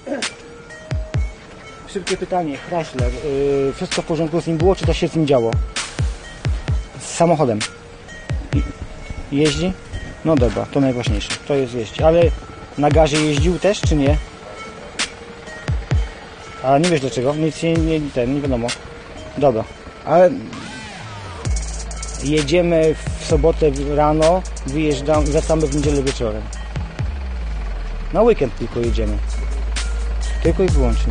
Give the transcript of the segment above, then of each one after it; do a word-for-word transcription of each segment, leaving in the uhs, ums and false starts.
Szybkie pytanie, Chrysler, yy, wszystko w porządku z nim było, czy to się z nim działo? Z samochodem. Jeździ? No dobra, to najważniejsze, to jest jeździ. Ale na gazie jeździł też, czy nie? A nie wiesz dlaczego? Nic nie, nie, ten, nie wiadomo. Dobra, ale jedziemy w sobotę rano, wyjeżdżamy, wracamy w niedzielę wieczorem. Na weekend tylko jedziemy. Tylko i wyłącznie.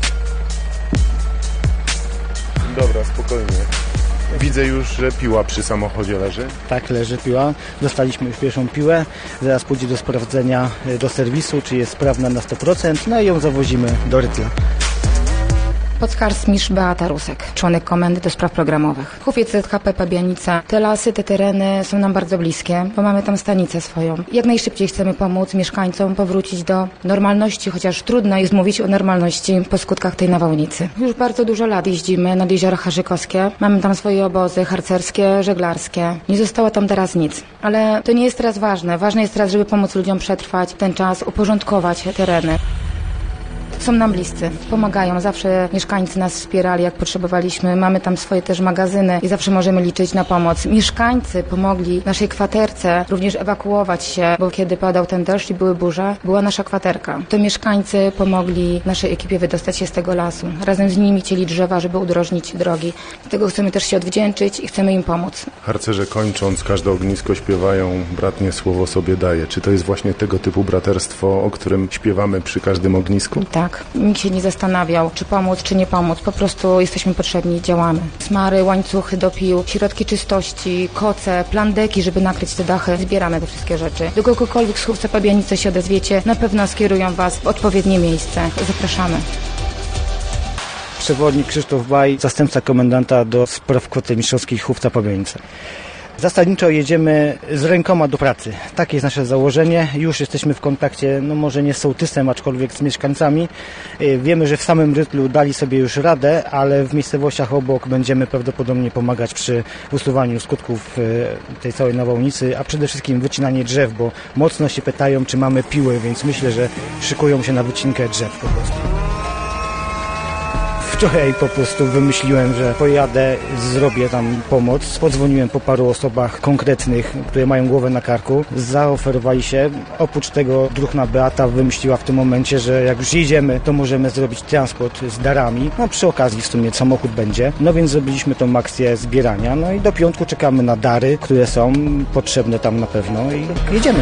Dobra, spokojnie. Widzę już, że piła przy samochodzie leży. Tak, leży piła. Dostaliśmy już pierwszą piłę. Zaraz pójdzie do sprawdzenia do serwisu, czy jest sprawna na sto procent. No i ją zawozimy do Rytla. Podkarsmistrz Beata Rusek, członek komendy do spraw programowych. Hufiec Z H P Pabianica. Te lasy, te tereny są nam bardzo bliskie, bo mamy tam stanicę swoją. Jak najszybciej chcemy pomóc mieszkańcom powrócić do normalności, chociaż trudno jest mówić o normalności po skutkach tej nawałnicy. Już bardzo dużo lat jeździmy nad Jezioro Harzykowskie. Mamy tam swoje obozy harcerskie, żeglarskie. Nie zostało tam teraz nic. Ale to nie jest teraz ważne. Ważne jest teraz, żeby pomóc ludziom przetrwać ten czas, uporządkować tereny. Są nam bliscy, pomagają. Zawsze mieszkańcy nas wspierali, jak potrzebowaliśmy. Mamy tam swoje też magazyny i zawsze możemy liczyć na pomoc. Mieszkańcy pomogli naszej kwaterce również ewakuować się, bo kiedy padał ten deszcz i były burze, była nasza kwaterka. To mieszkańcy pomogli naszej ekipie wydostać się z tego lasu. Razem z nimi cieli drzewa, żeby udrożnić drogi. Dlatego chcemy też się odwdzięczyć i chcemy im pomóc. Harcerze kończąc każde ognisko śpiewają bratnie słowo sobie daje. Czy to jest właśnie tego typu braterstwo, o którym śpiewamy przy każdym ognisku? Tak. Nikt się nie zastanawiał, czy pomóc, czy nie pomóc. Po prostu jesteśmy potrzebni i działamy. Smary, łańcuchy do pił, środki czystości, koce, plandeki, żeby nakryć te dachy. Zbieramy te wszystkie rzeczy. Do kogokolwiek z Hufca Pabianice się odezwiecie, na pewno skierują Was w odpowiednie miejsce. Zapraszamy. Przewodnik Krzysztof Baj, zastępca komendanta do spraw kwoty mistrzowskiej Hufca Pabianice. Zasadniczo jedziemy z rękoma do pracy. Takie jest nasze założenie. Już jesteśmy w kontakcie, no może nie z sołtysem, aczkolwiek z mieszkańcami. Wiemy, że w samym Rytlu dali sobie już radę, ale w miejscowościach obok będziemy prawdopodobnie pomagać przy usuwaniu skutków tej całej nawałnicy, a przede wszystkim wycinanie drzew, bo mocno się pytają, czy mamy piły, więc myślę, że szykują się na wycinkę drzew po prostu. Wczoraj po prostu wymyśliłem, że pojadę, zrobię tam pomoc. Podzwoniłem po paru osobach konkretnych, które mają głowę na karku. Zaoferowali się. Oprócz tego druhna Beata wymyśliła w tym momencie, że jak już jedziemy, to możemy zrobić transport z darami. No przy okazji w sumie samochód będzie. No więc zrobiliśmy tą akcję zbierania. No i do piątku czekamy na dary, które są potrzebne tam na pewno i jedziemy.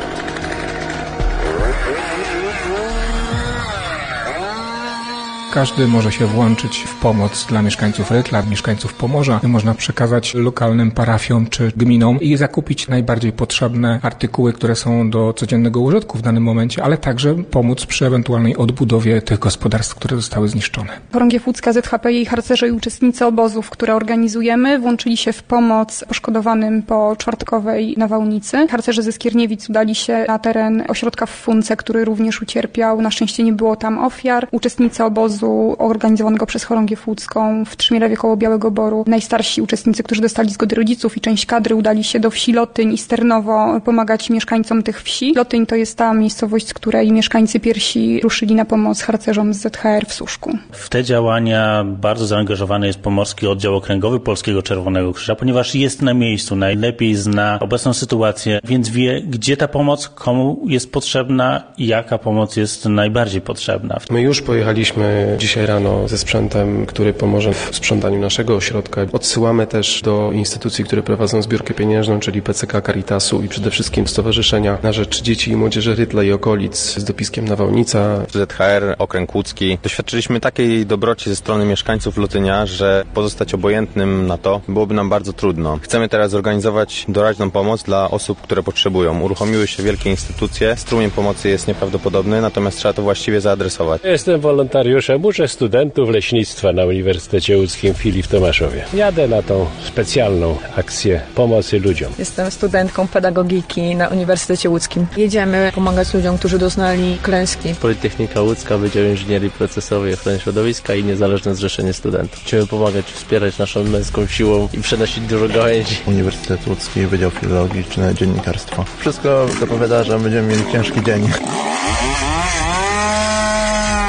Każdy może się włączyć w pomoc dla mieszkańców Rytla, mieszkańców Pomorza. Można przekazać lokalnym parafiom czy gminom i zakupić najbardziej potrzebne artykuły, które są do codziennego użytku w danym momencie, ale także pomóc przy ewentualnej odbudowie tych gospodarstw, które zostały zniszczone. Chorągiew Łódzka, Z H P i harcerze i uczestnicy obozów, które organizujemy, włączyli się w pomoc poszkodowanym po czwartkowej nawałnicy. Harcerze ze Skierniewic udali się na teren ośrodka w Funce, który również ucierpiał. Na szczęście nie było tam ofiar. Uczestnicy obozu organizowanego przez Chorągiew Łódzką w Trzmielewie koło Białego Boru. Najstarsi uczestnicy, którzy dostali zgody rodziców i część kadry udali się do wsi Lotyń i Sternowo pomagać mieszkańcom tych wsi. Lotyń to jest ta miejscowość, z której mieszkańcy pierwsi ruszyli na pomoc harcerzom z Z H R w Suszku. W te działania bardzo zaangażowany jest Pomorski Oddział Okręgowy Polskiego Czerwonego Krzyża, ponieważ jest na miejscu, najlepiej zna obecną sytuację, więc wie, gdzie ta pomoc, komu jest potrzebna i jaka pomoc jest najbardziej potrzebna. My już pojechaliśmy dzisiaj rano ze sprzętem, który pomoże w sprzątaniu naszego ośrodka. Odsyłamy też do instytucji, które prowadzą zbiórkę pieniężną, czyli P C K, Caritasu i przede wszystkim Stowarzyszenia na Rzecz Dzieci i Młodzieży Rytla i okolic z dopiskiem Nawałnica. Z H R, Okręg Łódzki. Doświadczyliśmy takiej dobroci ze strony mieszkańców Lotynia, że pozostać obojętnym na to byłoby nam bardzo trudno. Chcemy teraz zorganizować doraźną pomoc dla osób, które potrzebują. Uruchomiły się wielkie instytucje, strumień pomocy jest nieprawdopodobny, natomiast trzeba to właściwie zaadresować. Jestem wolontariuszem, uczę studentów leśnictwa na Uniwersytecie Łódzkim Filip w Tomaszowie. Jadę na tą specjalną akcję pomocy ludziom. Jestem studentką pedagogiki na Uniwersytecie Łódzkim. Jedziemy pomagać ludziom, którzy doznali klęski. Politechnika Łódzka, Wydział Inżynierii Procesowej i Ochrony Środowiska i Niezależne Zrzeszenie Studentów. Chcemy pomagać, wspierać naszą męską siłą i przenosić dużo gałęzi. Uniwersytet Łódzki, Wydział Filologiczny, Dziennikarstwo. Wszystko zapowiada, że będziemy mieli ciężki dzień.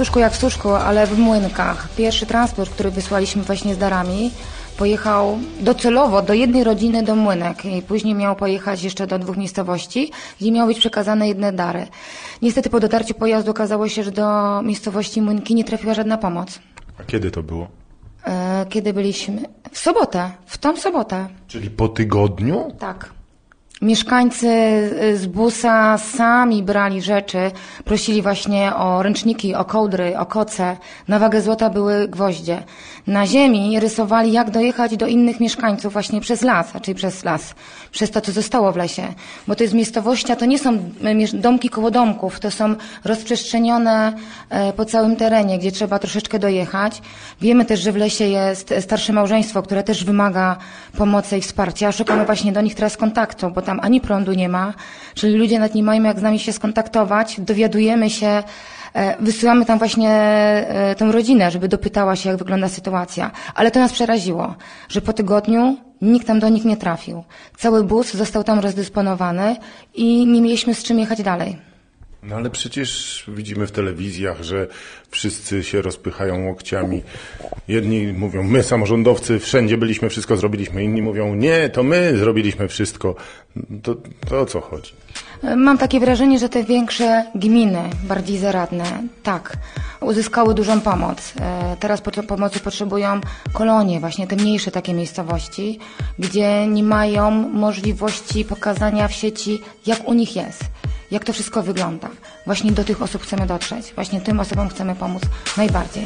suszku jak w suszku, ale w Młynkach. Pierwszy transport, który wysłaliśmy właśnie z darami, pojechał docelowo do jednej rodziny do Młynek i później miał pojechać jeszcze do dwóch miejscowości, gdzie miały być przekazane jedne dary. Niestety po dotarciu pojazdu okazało się, że do miejscowości Młynki nie trafiła żadna pomoc. A kiedy to było? E, kiedy byliśmy? W sobotę, w tą sobotę. Czyli po tygodniu? Tak. Mieszkańcy z busa sami brali rzeczy, prosili właśnie o ręczniki, o kołdry, o koce. Na wagę złota były gwoździe. Na ziemi rysowali, jak dojechać do innych mieszkańców właśnie przez las, czyli przez las, przez to, co zostało w lesie. Bo to jest miejscowość, a to nie są domki koło domków, to są rozprzestrzenione po całym terenie, gdzie trzeba troszeczkę dojechać. Wiemy też, że w lesie jest starsze małżeństwo, które też wymaga pomocy i wsparcia. Szukamy właśnie do nich teraz kontaktu, bo tam ani prądu nie ma, czyli ludzie nawet nie mają jak z nami się skontaktować, dowiadujemy się, wysyłamy tam właśnie tę rodzinę, żeby dopytała się, jak wygląda sytuacja. Ale to nas przeraziło, że po tygodniu nikt tam do nich nie trafił. Cały bus został tam rozdysponowany i nie mieliśmy z czym jechać dalej. No ale przecież widzimy w telewizjach, że wszyscy się rozpychają łokciami. Jedni mówią, my samorządowcy wszędzie byliśmy, wszystko zrobiliśmy. Inni mówią, nie, to my zrobiliśmy wszystko. To, to o co chodzi? Mam takie wrażenie, że te większe gminy, bardziej zaradne, tak, uzyskały dużą pomoc. Teraz pomocy potrzebują kolonie, właśnie te mniejsze takie miejscowości, gdzie nie mają możliwości pokazania w sieci, jak u nich jest, jak to wszystko wygląda. Właśnie do tych osób chcemy dotrzeć, właśnie tym osobom chcemy pomóc najbardziej.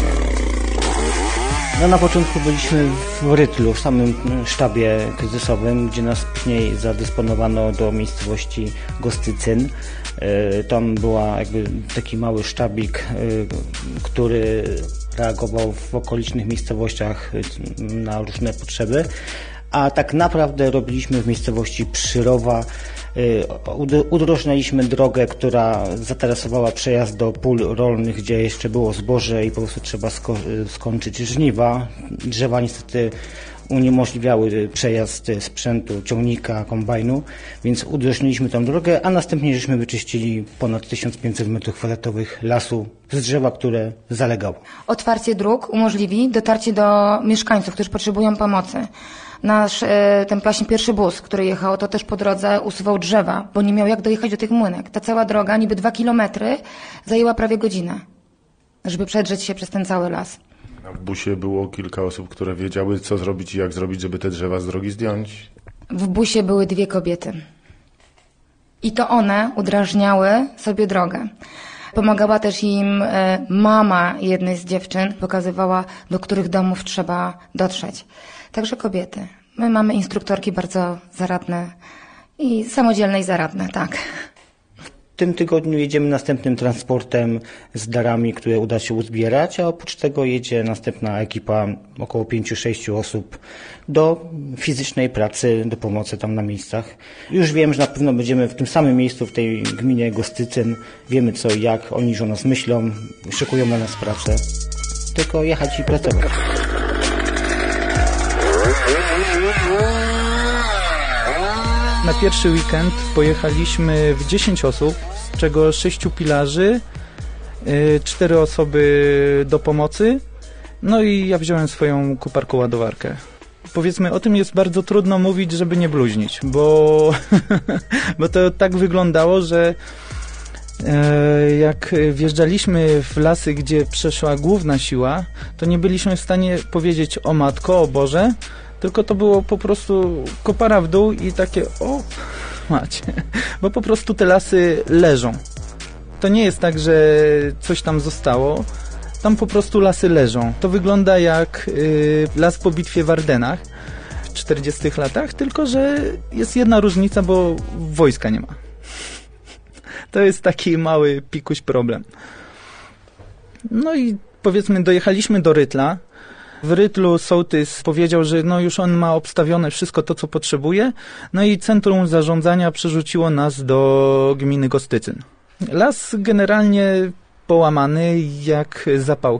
No, na początku byliśmy w Rytlu, w samym sztabie kryzysowym, gdzie nas później zadysponowano do miejscowości Gostycyn. Tam była jakby taki mały sztabik, który reagował w okolicznych miejscowościach na różne potrzeby. A tak naprawdę robiliśmy w miejscowości Przyrowa. Udrożnęliśmy drogę, która zatarasowała przejazd do pól rolnych, gdzie jeszcze było zboże i po prostu trzeba sko skończyć żniwa. Drzewa niestety uniemożliwiały przejazd sprzętu, ciągnika, kombajnu, więc udrożniliśmy tą drogę, a następnie żeśmy wyczyścili ponad tysiąc pięćset metrów kwadratowych lasu z drzewa, które zalegało. Otwarcie dróg umożliwi dotarcie do mieszkańców, którzy potrzebują pomocy. Nasz, ten właśnie pierwszy bus, który jechał, to też po drodze usuwał drzewa, bo nie miał jak dojechać do tych młynek. Ta cała droga, niby dwa kilometry, zajęła prawie godzinę, żeby przedrzeć się przez ten cały las. A w busie było kilka osób, które wiedziały, co zrobić i jak zrobić, żeby te drzewa z drogi zdjąć? W busie były dwie kobiety. I to one udrażniały sobie drogę. Pomagała też im mama jednej z dziewczyn, pokazywała, do których domów trzeba dotrzeć. Także kobiety. My mamy instruktorki bardzo zaradne i samodzielne i zaradne, tak. W tym tygodniu jedziemy następnym transportem z darami, które uda się uzbierać, a oprócz tego jedzie następna ekipa, około pięciu sześciu osób, do fizycznej pracy, do pomocy tam na miejscach. Już wiem, że na pewno będziemy w tym samym miejscu, w tej gminie Gostycyn. Wiemy co i jak, oni już o nas myślą, szykują na nas pracę. Tylko jechać i pracować. Na pierwszy weekend pojechaliśmy w dziesięć osób, z czego sześciu pilarzy, cztery osoby do pomocy, no i ja wziąłem swoją kuparką ładowarkę. Powiedzmy, o tym jest bardzo trudno mówić, żeby nie bluźnić, bo, bo to tak wyglądało, że jak wjeżdżaliśmy w lasy, gdzie przeszła główna siła, to nie byliśmy w stanie powiedzieć o matko, o Boże, tylko to było po prostu kopara w dół i takie o macie, bo po prostu te lasy leżą. To nie jest tak, że coś tam zostało, tam po prostu lasy leżą. To wygląda jak y, las po bitwie w Ardenach w czterdziestych latach, tylko że jest jedna różnica, bo wojska nie ma. To jest taki mały pikuś problem. No i powiedzmy dojechaliśmy do Rytla. W Rytlu sołtys powiedział, że no już on ma obstawione wszystko to, co potrzebuje. No i centrum zarządzania przerzuciło nas do gminy Gostycyn. Las generalnie połamany jak zapałki.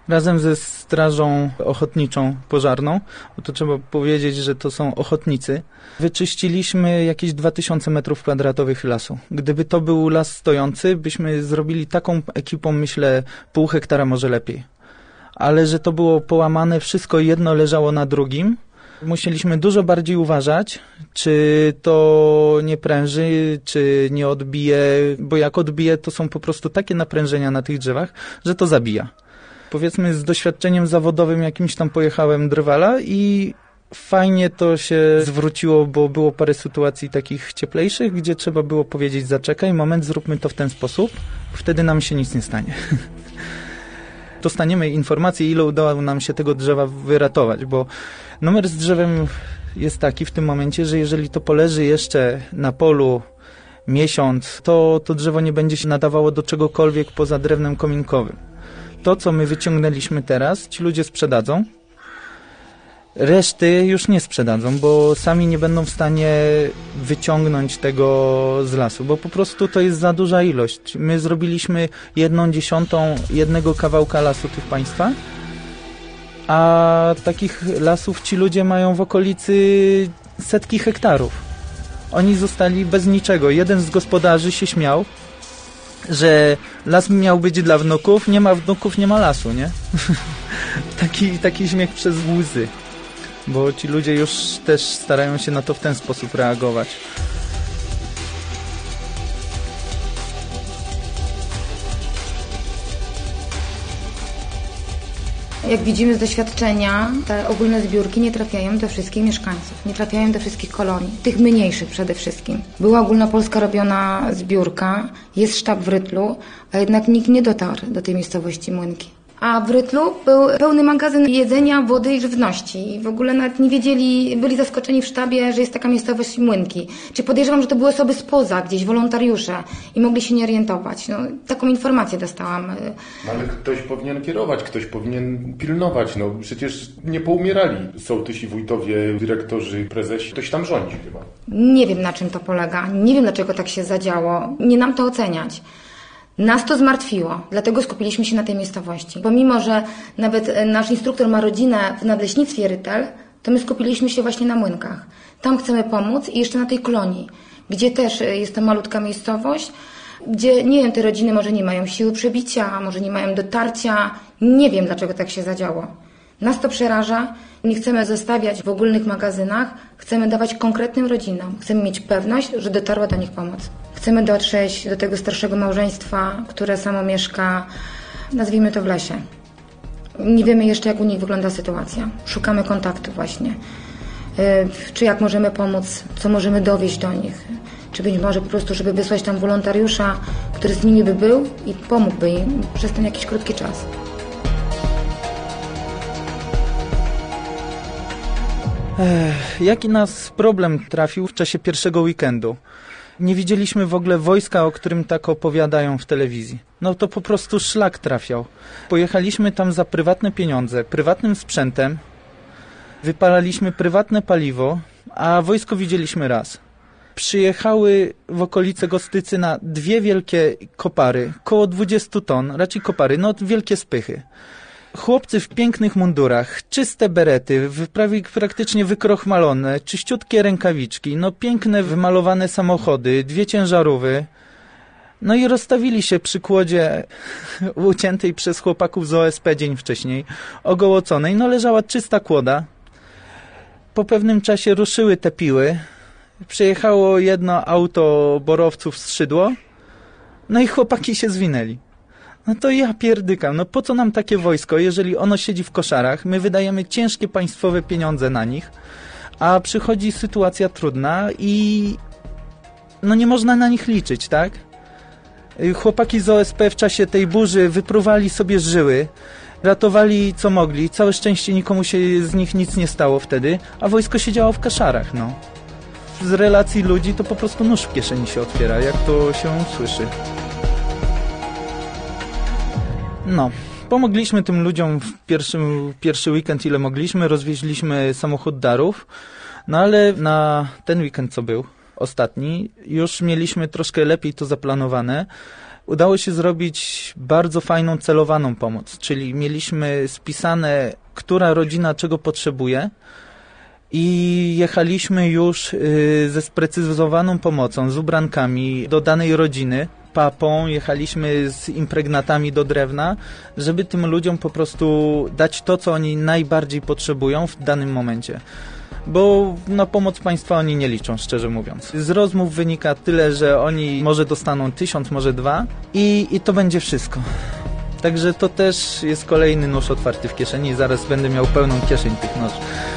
razem ze Strażą Ochotniczą Pożarną, bo to trzeba powiedzieć, że to są ochotnicy, wyczyściliśmy jakieś dwa tysiące metrów kwadratowych lasu. Gdyby to był las stojący, byśmy zrobili taką ekipą, myślę, pół hektara może lepiej. Ale że to było połamane, wszystko jedno leżało na drugim, musieliśmy dużo bardziej uważać, czy to nie pręży, czy nie odbije, bo jak odbije, to są po prostu takie naprężenia na tych drzewach, że to zabija. Powiedzmy z doświadczeniem zawodowym jakimś tam pojechałem drwala i fajnie to się zwróciło, bo było parę sytuacji takich cieplejszych, gdzie trzeba było powiedzieć zaczekaj, moment, zróbmy to w ten sposób, wtedy nam się nic nie stanie. Dostaniemy informację, ile udało nam się tego drzewa wyratować, bo numer z drzewem jest taki w tym momencie, że jeżeli to poleży jeszcze na polu miesiąc, to to drzewo nie będzie się nadawało do czegokolwiek poza drewnem kominkowym. To, co my wyciągnęliśmy teraz, ci ludzie sprzedadzą. Reszty już nie sprzedadzą, bo sami nie będą w stanie wyciągnąć tego z lasu, bo po prostu to jest za duża ilość. My zrobiliśmy jedną dziesiątą jednego kawałka lasu tych państwa, a takich lasów ci ludzie mają w okolicy setki hektarów. Oni zostali bez niczego. Jeden z gospodarzy się śmiał, że las miał być dla wnuków, nie ma wnuków, nie ma lasu, nie? taki, taki śmiech przez łzy, bo ci ludzie już też starają się na to w ten sposób reagować. Jak widzimy z doświadczenia, te ogólne zbiórki nie trafiają do wszystkich mieszkańców, nie trafiają do wszystkich kolonii, tych mniejszych przede wszystkim. Była ogólnopolska robiona zbiórka, jest sztab w Rytlu, a jednak nikt nie dotarł do tej miejscowości Młynki. A w Rytlu był pełny magazyn jedzenia, wody i żywności. I w ogóle nawet nie wiedzieli, byli zaskoczeni w sztabie, że jest taka miejscowość Młynki. Czy podejrzewam, że to były osoby spoza, gdzieś wolontariusze i mogli się nie orientować. No, taką informację dostałam. No, ale ktoś powinien kierować, ktoś powinien pilnować. No przecież nie poumierali sołtysi, wójtowie, dyrektorzy, prezesi. Ktoś tam rządzi chyba. Nie wiem, na czym to polega. Nie wiem, dlaczego tak się zadziało. Nie nam to oceniać. Nas to zmartwiło, dlatego skupiliśmy się na tej miejscowości. Pomimo, że nawet nasz instruktor ma rodzinę w nadleśnictwie Rytel, to my skupiliśmy się właśnie na Młynkach. Tam chcemy pomóc i jeszcze na tej kolonii, gdzie też jest to malutka miejscowość, gdzie, nie wiem, te rodziny może nie mają siły przebicia, może nie mają dotarcia. Nie wiem, dlaczego tak się zadziało. Nas to przeraża. Nie chcemy zostawiać w ogólnych magazynach, chcemy dawać konkretnym rodzinom. Chcemy mieć pewność, że dotarła do nich pomoc. Chcemy dotrzeć do tego starszego małżeństwa, które samo mieszka, nazwijmy to w lesie. Nie wiemy jeszcze, jak u nich wygląda sytuacja. Szukamy kontaktu właśnie. Czy jak możemy pomóc, co możemy dowieść do nich. Czy być może po prostu, żeby wysłać tam wolontariusza, który z nimi by był i pomógłby im przez ten jakiś krótki czas. Ech, jaki nas problem trafił w czasie pierwszego weekendu? Nie widzieliśmy w ogóle wojska, o którym tak opowiadają w telewizji. No to po prostu szlak trafiał. Pojechaliśmy tam za prywatne pieniądze, prywatnym sprzętem, wypalaliśmy prywatne paliwo, a wojsko widzieliśmy raz. Przyjechały w okolice Gostycyna dwie wielkie kopary, koło dwadzieścia ton, raczej kopary, no wielkie spychy. Chłopcy w pięknych mundurach, czyste berety, prawie praktycznie wykrochmalone, czyściutkie rękawiczki, no piękne wymalowane samochody, dwie ciężarówki. No i rozstawili się przy kłodzie uciętej przez chłopaków z O S P dzień wcześniej, ogołoconej. No leżała czysta kłoda. Po pewnym czasie ruszyły te piły. Przyjechało jedno auto borowców z Szydło. No i chłopaki się zwinęli. No to ja pierdykam, no po co nam takie wojsko, jeżeli ono siedzi w koszarach, my wydajemy ciężkie państwowe pieniądze na nich, a przychodzi sytuacja trudna i no nie można na nich liczyć, tak? Chłopaki z O S P w czasie tej burzy wypruwali sobie żyły, ratowali co mogli, całe szczęście nikomu się z nich nic nie stało wtedy, a wojsko siedziało w koszarach, no. Z relacji ludzi to po prostu nóż w kieszeni się otwiera, jak to się słyszy. No, pomogliśmy tym ludziom w pierwszym, pierwszy weekend, ile mogliśmy, rozwieźliśmy samochód darów, no ale na ten weekend, co był, ostatni, już mieliśmy troszkę lepiej to zaplanowane. udało się zrobić bardzo fajną, celowaną pomoc, czyli mieliśmy spisane, która rodzina czego potrzebuje i jechaliśmy już y, ze sprecyzowaną pomocą, z ubrankami do danej rodziny, papą, jechaliśmy z impregnatami do drewna, żeby tym ludziom po prostu dać to, co oni najbardziej potrzebują w danym momencie. Bo na pomoc państwa oni nie liczą, szczerze mówiąc. Z rozmów wynika tyle, że oni może dostaną tysiąc, może dwa i, i to będzie wszystko. Także to też jest kolejny nóż otwarty w kieszeni i zaraz będę miał pełną kieszeń tych noży.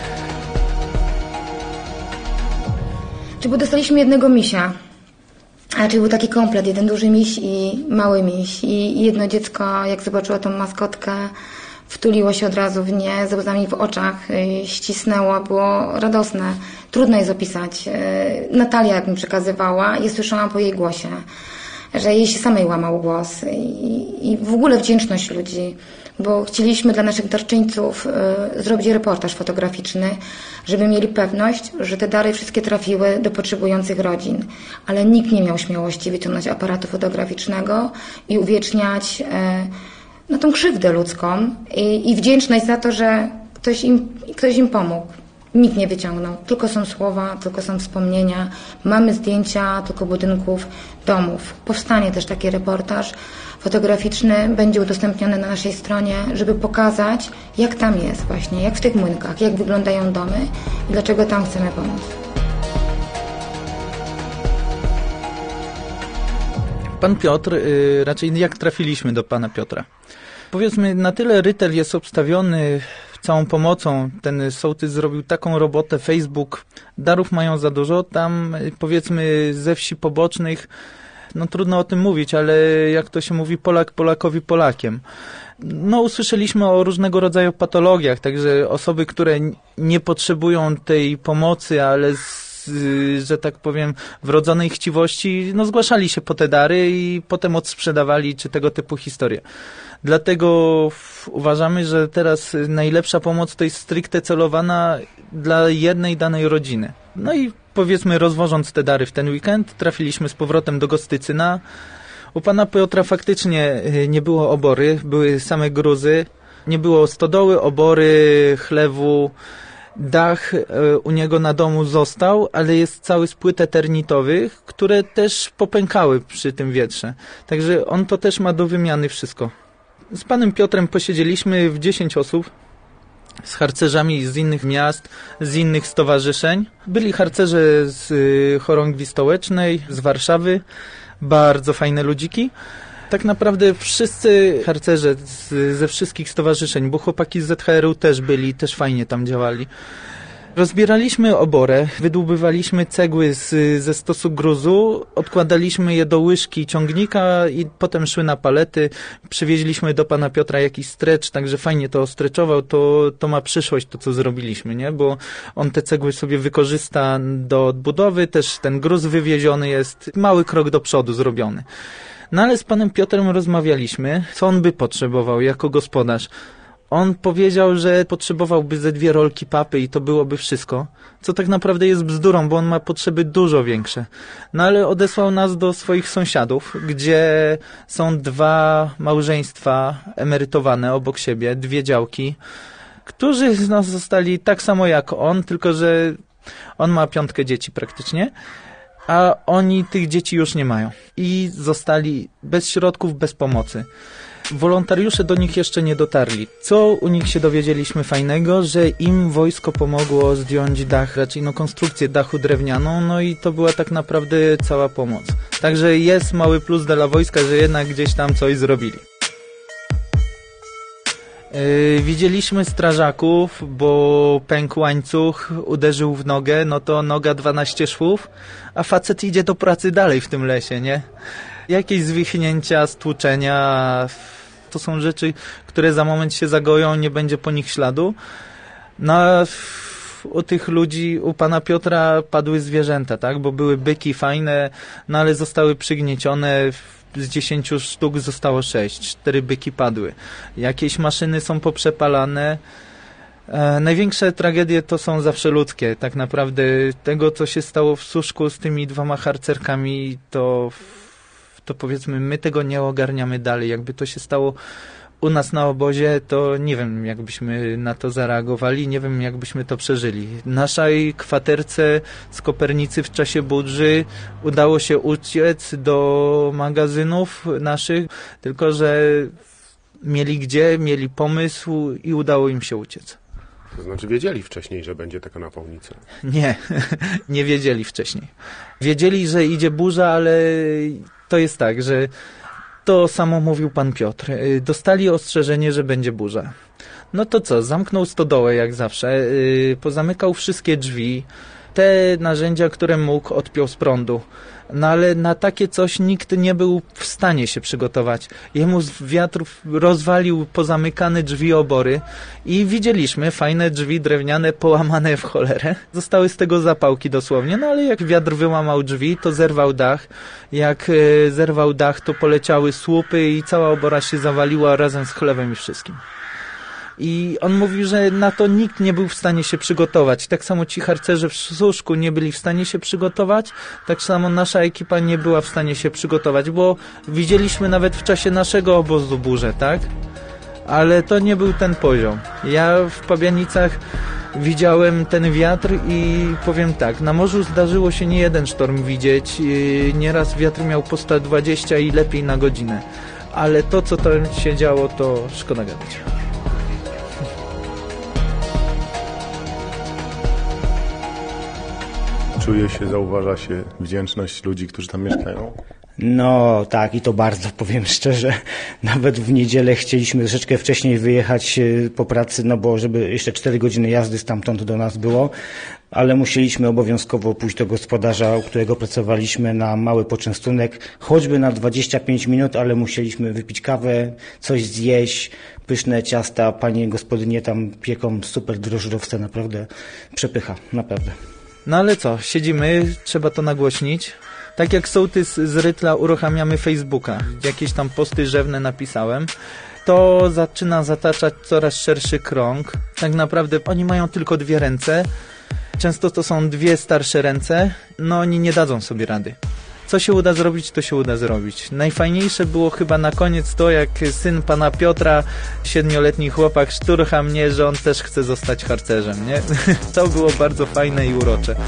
Czy bo dostaliśmy jednego misia. A czyli był taki komplet, jeden duży miś i mały miś. I jedno dziecko, jak zobaczyło tą maskotkę, wtuliło się od razu w nie, ze łzami w oczach, ścisnęło, było radosne. Trudno jest opisać. Natalia, jak mi przekazywała, ja słyszałam po jej głosie, że jej się samej łamał głos. I, i w ogóle wdzięczność ludzi, bo chcieliśmy dla naszych darczyńców y, zrobić reportaż fotograficzny, żeby mieli pewność, że te dary wszystkie trafiły do potrzebujących rodzin. Ale nikt nie miał śmiałości wyciągnąć aparatu fotograficznego i uwieczniać y, no, tą krzywdę ludzką i, i wdzięczność za to, że ktoś im, ktoś im pomógł. Nikt nie wyciągnął. Tylko są słowa, tylko są wspomnienia. Mamy zdjęcia tylko budynków, domów. Powstanie też taki reportaż fotograficzny, będzie udostępniony na naszej stronie, żeby pokazać, jak tam jest właśnie, jak w tych młynkach, jak wyglądają domy i dlaczego tam chcemy pomóc. Pan Piotr, yy, raczej jak trafiliśmy do pana Piotra? Powiedzmy, na tyle Rytel jest obstawiony całą pomocą, ten sołtys zrobił taką robotę, Facebook, darów mają za dużo, tam powiedzmy ze wsi pobocznych, no trudno o tym mówić, ale jak to się mówi, Polak Polakowi Polakiem. No usłyszeliśmy o różnego rodzaju patologiach, także osoby, które nie potrzebują tej pomocy, ale z, że tak powiem, wrodzonej chciwości, no zgłaszali się po te dary i potem odsprzedawali, czy tego typu historie. Dlatego uważamy, że teraz najlepsza pomoc to jest stricte celowana dla jednej danej rodziny. No i powiedzmy, rozwożąc te dary w ten weekend, trafiliśmy z powrotem do Gostycyna. U pana Piotra faktycznie nie było obory, były same gruzy. Nie było stodoły, obory, chlewu. Dach u niego na domu został, ale jest cały z płyt eternitowych, które też popękały przy tym wietrze. Także on to też ma do wymiany wszystko. Z panem Piotrem posiedzieliśmy w dziesięć osób, z harcerzami z innych miast, z innych stowarzyszeń. Byli harcerze z Chorągwi Stołecznej, z Warszawy, bardzo fajne ludziki. Tak naprawdę wszyscy harcerze z, ze wszystkich stowarzyszeń, bo chłopaki z Z H R u też byli, też fajnie tam działali. Rozbieraliśmy oborę, wydłubywaliśmy cegły z, ze stosu gruzu, odkładaliśmy je do łyżki ciągnika i potem szły na palety. Przywieźliśmy do pana Piotra jakiś strecz, także fajnie to ostreczował, to, to ma przyszłość to, co zrobiliśmy, nie? Bo on te cegły sobie wykorzysta do odbudowy, też ten gruz wywieziony jest, mały krok do przodu zrobiony. No ale z panem Piotrem rozmawialiśmy, co on by potrzebował jako gospodarz. On powiedział, że potrzebowałby ze dwie rolki papy i to byłoby wszystko, co tak naprawdę jest bzdurą, bo on ma potrzeby dużo większe. No ale odesłał nas do swoich sąsiadów, gdzie są dwa małżeństwa emerytowane obok siebie, dwie działki, którzy z nas zostali tak samo jak on, tylko że on ma piątkę dzieci praktycznie, a oni tych dzieci już nie mają. I zostali bez środków, bez pomocy. Wolontariusze do nich jeszcze nie dotarli. Co u nich się dowiedzieliśmy fajnego, że im wojsko pomogło zdjąć dach, raczej no konstrukcję dachu drewnianą, no i to była tak naprawdę cała pomoc. Także jest mały plus dla wojska, że jednak gdzieś tam coś zrobili. Yy, widzieliśmy strażaków, bo pękł łańcuch, uderzył w nogę, no to noga dwanaście szwów, a facet idzie do pracy dalej w tym lesie, nie? Jakieś zwichnięcia, stłuczenia, to są rzeczy, które za moment się zagoją, nie będzie po nich śladu. No a u tych ludzi, u pana Piotra padły zwierzęta, tak? Bo były byki fajne, no ale zostały przygniecione, z dziesięciu sztuk zostało sześć, cztery byki padły. Jakieś maszyny są poprzepalane. E, największe tragedie to są zawsze ludzkie. Tak naprawdę tego, co się stało w Suszku z tymi dwoma harcerkami, to to powiedzmy my tego nie ogarniamy dalej. Jakby to się stało u nas na obozie, to nie wiem, jakbyśmy na to zareagowali, nie wiem, jakbyśmy to przeżyli. Naszej kwaterce z Kopernicy w czasie burzy udało się uciec do magazynów naszych, tylko że mieli gdzie, mieli pomysł i udało im się uciec. To znaczy wiedzieli wcześniej, że będzie taka napałnica? Nie, nie wiedzieli wcześniej. Wiedzieli, że idzie burza, ale to jest tak, że to samo mówił pan Piotr. Dostali ostrzeżenie, że będzie burza. No to co, zamknął stodołę jak zawsze, pozamykał wszystkie drzwi, te narzędzia, które mógł, odpiął z prądu. No ale na takie coś nikt nie był w stanie się przygotować. Jemu z wiatrów rozwalił pozamykane drzwi obory i widzieliśmy fajne drzwi drewniane połamane w cholerę. Zostały z tego zapałki dosłownie, no ale jak wiatr wyłamał drzwi, to zerwał dach. Jak e, zerwał dach, to poleciały słupy i cała obora się zawaliła razem z chlewem i wszystkim. I on mówił, że na to nikt nie był w stanie się przygotować. Tak samo ci harcerze w Suszku nie byli w stanie się przygotować, tak samo nasza ekipa nie była w stanie się przygotować, bo widzieliśmy nawet w czasie naszego obozu burzę, tak? Ale to nie był ten poziom. Ja w Pabianicach widziałem ten wiatr i powiem tak, na morzu zdarzyło się nie jeden sztorm widzieć, nieraz wiatr miał po sto dwadzieścia i lepiej na godzinę. Ale to, co tam się działo, to szkoda gadać. Czuje się, zauważa się wdzięczność ludzi, którzy tam mieszkają? No tak, i to bardzo, powiem szczerze. Nawet w niedzielę chcieliśmy troszeczkę wcześniej wyjechać po pracy, no bo żeby jeszcze cztery godziny jazdy stamtąd do nas było, ale musieliśmy obowiązkowo pójść do gospodarza, u którego pracowaliśmy, na mały poczęstunek, choćby na dwadzieścia pięć minut, ale musieliśmy wypić kawę, coś zjeść, pyszne ciasta, panie gospodynie tam pieką super drożdżowce, naprawdę przepycha, naprawdę. No ale co, siedzimy, trzeba to nagłośnić. Tak jak sołtys z Rytla uruchamiamy Facebooka, jakieś tam posty rzewne napisałem, to zaczyna zataczać coraz szerszy krąg. Tak naprawdę oni mają tylko dwie ręce, często to są dwie starsze ręce, no oni nie dadzą sobie rady. Co się uda zrobić, to się uda zrobić. Najfajniejsze było chyba na koniec to, jak syn pana Piotra, siedmioletni chłopak, szturcha mnie, że on też chce zostać harcerzem, nie? To było bardzo fajne i urocze.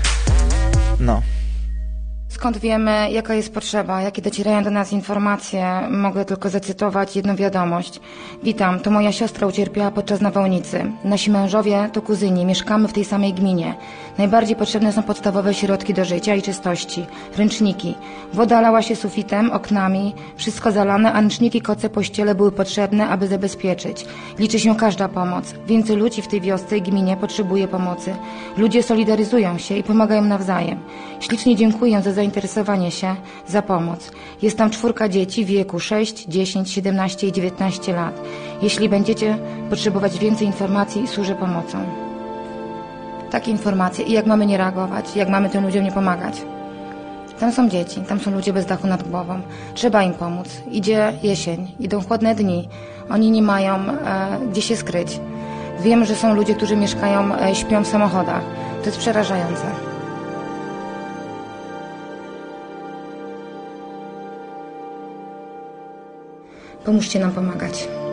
No. Skąd wiemy, jaka jest potrzeba, jakie docierają do nas informacje? Mogę tylko zacytować jedną wiadomość. Witam, to moja siostra ucierpiała podczas nawałnicy. Nasi mężowie to kuzyni, mieszkamy w tej samej gminie. Najbardziej potrzebne są podstawowe środki do życia i czystości. Ręczniki. Woda lała się sufitem, oknami, wszystko zalane, a ręczniki, koce, pościele były potrzebne, aby zabezpieczyć. Liczy się każda pomoc. Więcej ludzi w tej wiosce i gminie potrzebuje pomocy. Ludzie solidaryzują się i pomagają nawzajem. Ślicznie dziękuję za zainteresowanie się, za pomoc. Jest tam czwórka dzieci w wieku sześć, dziesięć, siedemnaście i dziewiętnaście lat. Jeśli będziecie potrzebować więcej informacji, służę pomocą. Takie informacje i jak mamy nie reagować, jak mamy tym ludziom nie pomagać. Tam są dzieci, tam są ludzie bez dachu nad głową. Trzeba im pomóc. Idzie jesień, idą chłodne dni. Oni nie mają e, gdzie się skryć. Wiem, że są ludzie, którzy mieszkają, e, śpią w samochodach. To jest przerażające. Pomóżcie nam pomagać.